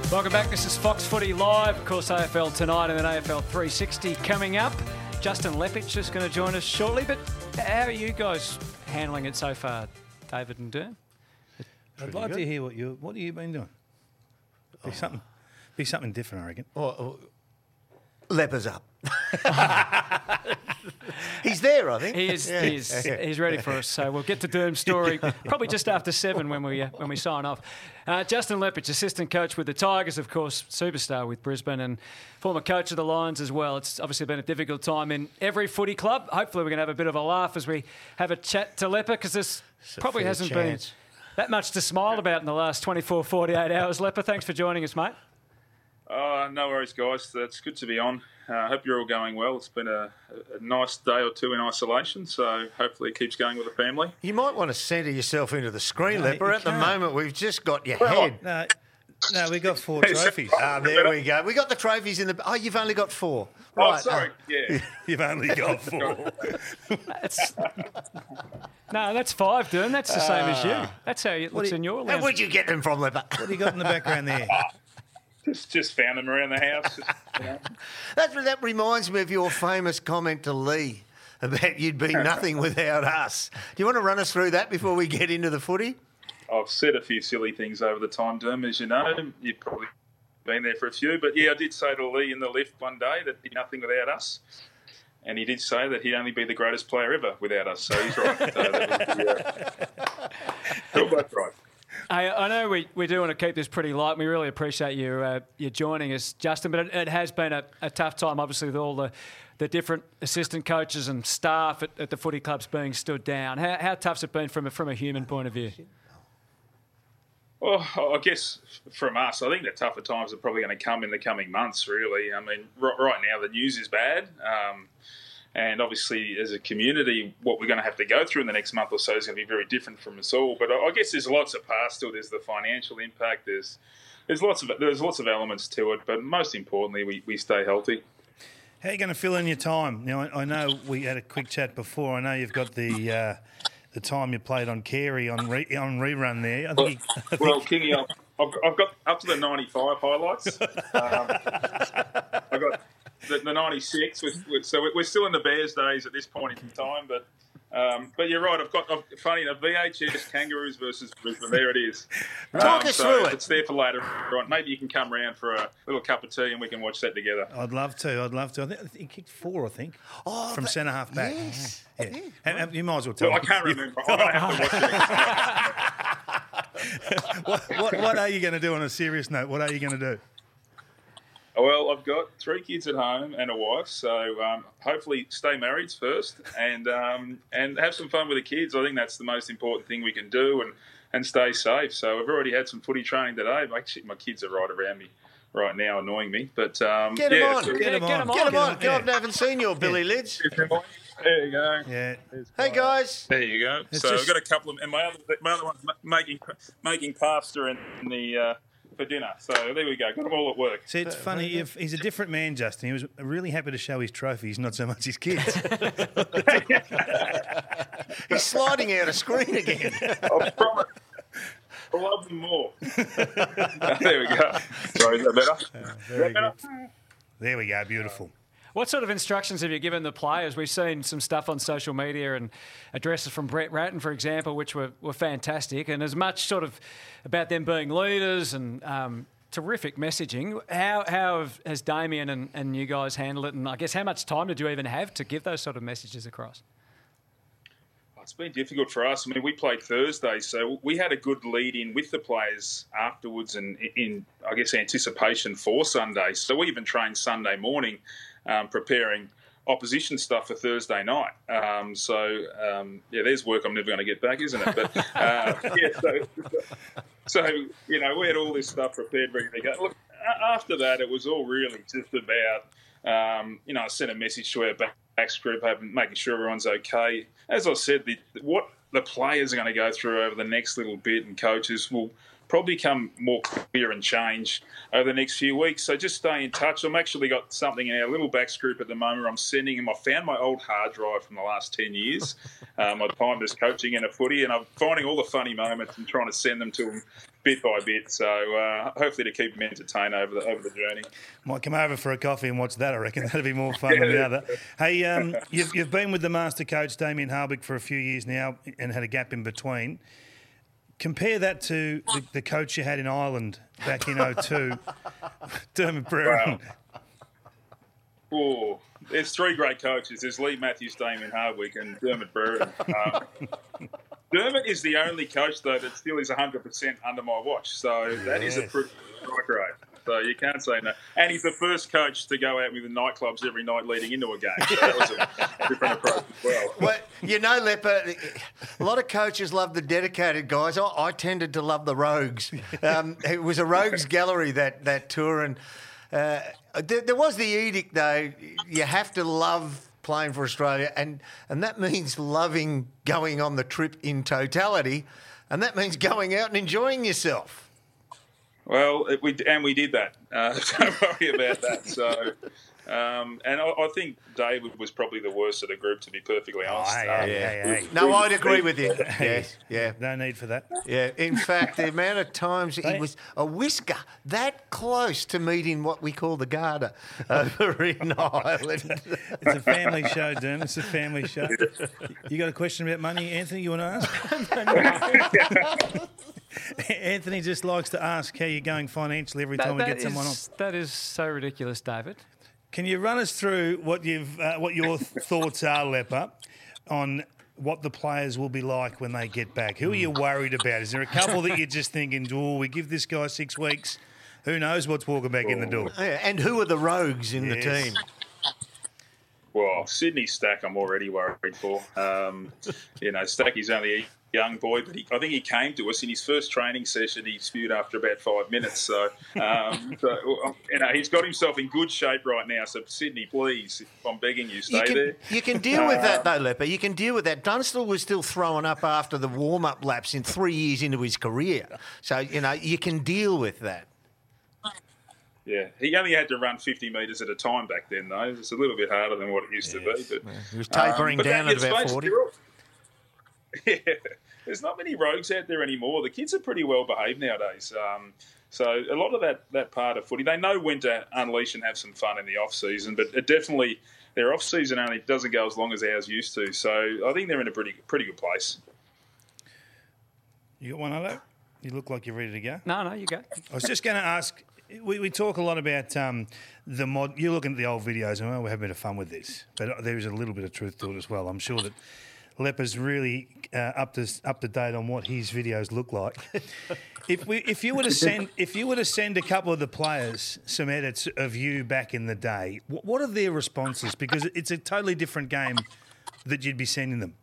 Welcome back. This is Fox Footy Live. Of course, AFL tonight and then AFL 360 coming up. Justin Leppich is going to join us shortly. But how are you guys handling it so far, David and Derm? I'd like to hear what have you been doing? Be something different, I reckon. Lepers up. He's there, I think. He is. Yeah. He's ready for us. So we'll get to Derm's story probably just after 7 when we sign off. Justin Leppich, assistant coach with the Tigers, of course, superstar with Brisbane and former coach of the Lions as well. It's obviously been a difficult time in every footy club. Hopefully we're going to have a bit of a laugh as we have a chat to Lepper, because this probably hasn't been that much to smile about in the last 24, 48 hours. Lepper, thanks for joining us, mate. No worries, guys. It's good to be on. I hope you're all going well. It's been a nice day or two in isolation, so hopefully it keeps going with the family. You might want to centre yourself into the screen, Lepper. At the moment, we've just got your head. No, we got 4 trophies. There we go. We got the trophies in the... Oh, you've only got 4. Right. Oh, sorry. Yeah. You've only got 4. No, that's 5, Derm. That's the same as you. That's how it looks in your lens. Where'd you get them from, Lepper? What do you got in the background there? Just found them around the house. That reminds me of your famous comment to Lee about you'd be nothing without us. Do you want to run us through that before we get into the footy? I've said a few silly things over the time, Derm, as you know. You've probably been there for a few. But, yeah, I did say to Lee in the lift one day that he'd be nothing without us. And he did say that he'd only be the greatest player ever without us. So he's right. You're both right. I know we do want to keep this pretty light. We really appreciate you joining us, Justin, but it has been a tough time, obviously, with all the different assistant coaches and staff at the footy clubs being stood down. How tough's it been from a human point of view? Well, I guess from us, I think the tougher times are probably going to come in the coming months, really. I mean, right now the news is bad. And obviously, as a community, what we're going to have to go through in the next month or so is going to be very different from us all. But I guess there's lots of parts to it. There's the financial impact. There's lots of elements to it. But most importantly, we stay healthy. How are you going to fill in your time? Now, I know we had a quick chat before. I know you've got the time you played on Carey on rerun there. Well, Kingy, I've got up to the 95 highlights. I've got the 96, so we're still in the Bears days at this point in time. But you're right. I've got funny enough, VHS Kangaroos versus Brisbane. There it is. Talk us through it. It's there for later on. Maybe you can come round for a little cup of tea and we can watch that together. I'd love to. I think he kicked 4, I think, from centre half back. Yes. Yeah. And you might as well tell me. I can't remember. I'm going to have to watch it. What are you going to do on a serious note? What are you going to do? Well, I've got 3 kids at home and a wife, so hopefully stay married first and have some fun with the kids. I think that's the most important thing we can do and stay safe. So I've already had some footy training today. Actually, my kids are right around me right now, annoying me. But get them on. Get them on. I haven't seen your Billy Lids. There you go. Yeah. Hey guys. There you go. So I've got a couple of, and my other one's making pasta in the. For dinner. So there we go. Got them all at work. See, it's funny. If he's a different man, Justin. He was really happy to show his trophies, not so much his kids. He's sliding out of screen again. I promise. I love them more. There we go. Sorry, is that better? Very good. There we go. Beautiful. What sort of instructions have you given the players? We've seen some stuff on social media and addresses from Brett Ratton, for example, which were fantastic. And as much sort of about them being leaders and terrific messaging. How has Damien and you guys handled it? And I guess how much time did you even have to give those sort of messages across? It's been difficult for us. I mean, we played Thursday, so we had a good lead in with the players afterwards and in, I guess, anticipation for Sunday. So we even trained Sunday morning preparing opposition stuff for Thursday night. There's work I'm never going to get back, isn't it? But, so, you know, we had all this stuff prepared, ready to go. Look, after that, it was all really just about, I sent a message to our backs group, making sure everyone's okay. As I said, what the players are going to go through over the next little bit and coaches will probably become more clear and change over the next few weeks. So just stay in touch. I've actually got something in our little backs group at the moment where I'm sending him. I found my old hard drive from the last 10 years, my time as coaching in a footy, and I'm finding all the funny moments and trying to send them to him bit by bit. So hopefully to keep them entertained over the journey. Might come over for a coffee and watch that, I reckon. That'd be more fun than the other. Hey, you've been with the master coach, Damien Hardwick, for a few years now and had a gap in between. Compare that to the coach you had in Ireland back in 2002, Dermot Brereton. Wow. Oh, there's three great coaches. There's Lee Matthews, Damien Hardwick and Dermot Brereton. Dermot is the only coach, though, that still is 100% under my watch. So that is a pretty strike rate. So you can't say no. And he's the first coach to go out with the nightclubs every night leading into a game. So that was a different approach as well. Well, Lepper, a lot of coaches love the dedicated guys. I tended to love the rogues. It was a rogues gallery, that tour. And there was the edict, though. You have to love playing for Australia. And that means loving going on the trip in totality. And that means going out and enjoying yourself. Well, we did that. Don't worry about that. So, and I think David was probably the worst of the group, to be perfectly honest. No, I'd agree with you. Yes, yeah. No need for that. Yeah. In fact, the amount of times he was a whisker that close to meeting what we call the Garter over in Ireland. It's a family show, Derm. It's a family show. You got a question about money, Anthony, you want to ask? Anthony just likes to ask how you're going financially every time we get someone on. That is so ridiculous, David. Can you run us through what your thoughts are, Lepper, on what the players will be like when they get back? Who are you worried about? Is there a couple that you're just thinking, oh, we give this guy 6 weeks, who knows what's walking back in the door? Yeah, and who are the rogues in the team? Well, Sydney Stack, I'm already worried for. Stacky's only a young boy, but I think he came to us in his first training session. He spewed after about 5 minutes. So, he's got himself in good shape right now. So, Sydney, please, I'm begging you, stay there. You can deal with that, though, Lepper. You can deal with that. Dunstall was still throwing up after the warm-up laps in 3 years into his career. So, you can deal with that. Yeah, he only had to run 50 metres at a time back then, though. It's a little bit harder than what it used to be. But he was tapering down at about 40. Yeah, there's not many rogues out there anymore. The kids are pretty well behaved nowadays. So a lot of that part of footy, they know when to unleash and have some fun in the off-season, but it definitely their off-season only doesn't go as long as ours used to. So I think they're in a pretty good place. You got one, Allo? You look like you're ready to go. No, you go. I was just going to ask, we talk a lot about the mod. You're looking at the old videos, and we're having a bit of fun with this, but there is a little bit of truth to it as well. I'm sure that Lepper's really up to date on what his videos look like. If you were to send a couple of the players some edits of you back in the day, what are their responses? Because it's a totally different game that you'd be sending them.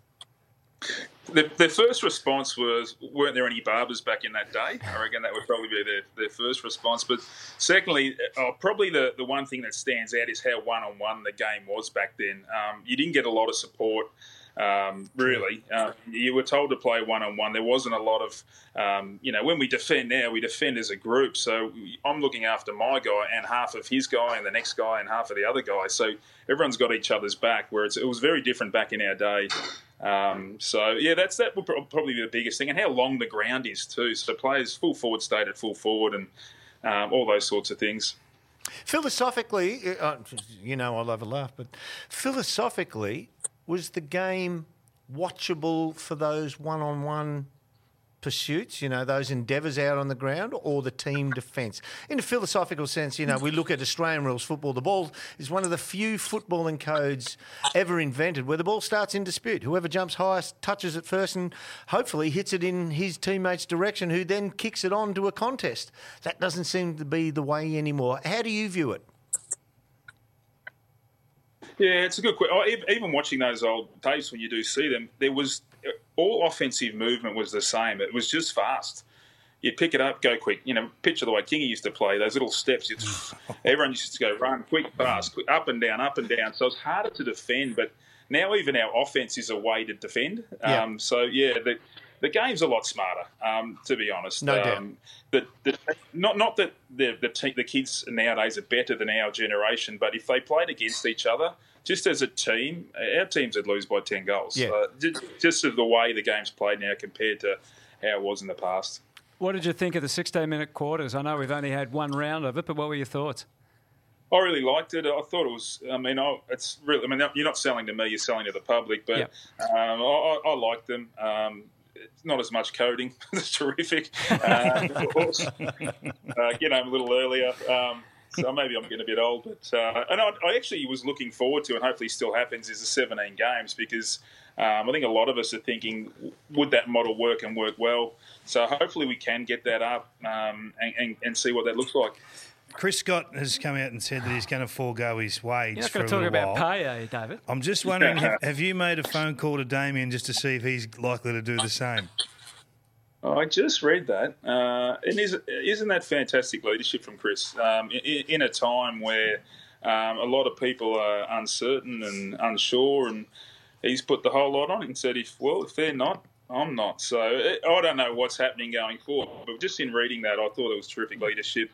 Their first response was, weren't there any barbers back in that day? I reckon that would probably be their first response. But secondly, probably the one thing that stands out is how one-on-one the game was back then. You didn't get a lot of support. Really. You were told to play one-on-one. There wasn't a lot of, when we defend now, we defend as a group. So I'm looking after my guy and half of his guy and the next guy and half of the other guy. So everyone's got each other's back, where it was very different back in our day. That would probably be the biggest thing. And how long the ground is too. So players full forward stayed at full forward and all those sorts of things. Philosophically, I love a laugh, but philosophically, was the game watchable for those one-on-one pursuits, those endeavours out on the ground, or the team defence? In a philosophical sense, we look at Australian rules football. The ball is one of the few footballing codes ever invented where the ball starts in dispute. Whoever jumps highest touches it first and hopefully hits it in his teammate's direction, who then kicks it on to a contest. That doesn't seem to be the way anymore. How do you view it? Yeah, it's a good question. Even watching those old tapes, when you do see them, there was all offensive movement was the same. It was just fast. You'd pick it up, go quick. Picture the way Kingy used to play, those little steps. Everyone used to go run, quick, fast, quick, up and down, up and down. So it's harder to defend, but now even our offense is a way to defend. Yeah. The game's a lot smarter, to be honest. No doubt. Not that the kids nowadays are better than our generation, but if they played against each other, just as a team, our teams would lose by 10 goals. Yeah. Just of the way the game's played now compared to how it was in the past. What did you think of the 16-minute quarters? I know we've only had one round of it, but what were your thoughts? I really liked it. I thought it was. It's really. You're not selling to me; you're selling to the public. But Yep. I liked them. It's not as much coding. It's terrific. Of course, get home a little earlier. So maybe I'm getting a bit old, but and I actually was looking forward to, and hopefully still happens, is the 17 games because I think a lot of us are thinking, would that model work and work well? So hopefully we can get that up and see what that looks like. Chris Scott has come out and said that he's going to forego his wage You're not for going a to talk little about while. pay, are you, David? I'm just wondering, have you made a phone call to Damien just to see if he's likely to do the same? I just read that. And isn't that fantastic leadership from Chris? In a time where a lot of people are uncertain and unsure, and he's put the whole lot on and said, if they're not, I'm not. So I don't know what's happening going forward. But just in reading that, I thought it was terrific leadership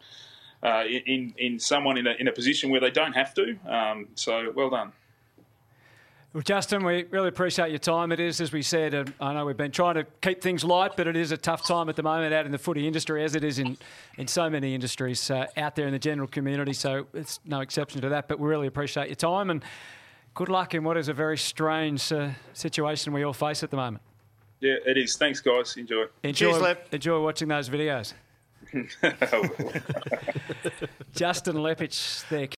in someone in a position where they don't have to. So well done. Well, Justin, we really appreciate your time. It is, as we said, I know we've been trying to keep things light, but it is a tough time at the moment out in the footy industry, as it is in so many industries out there in the general community. So it's no exception to that, but we really appreciate your time and good luck in what is a very strange situation we all face at the moment. Yeah, it is. Thanks, guys. Enjoy. Cheers, Lep. Enjoy watching those videos. Justin Leppich there.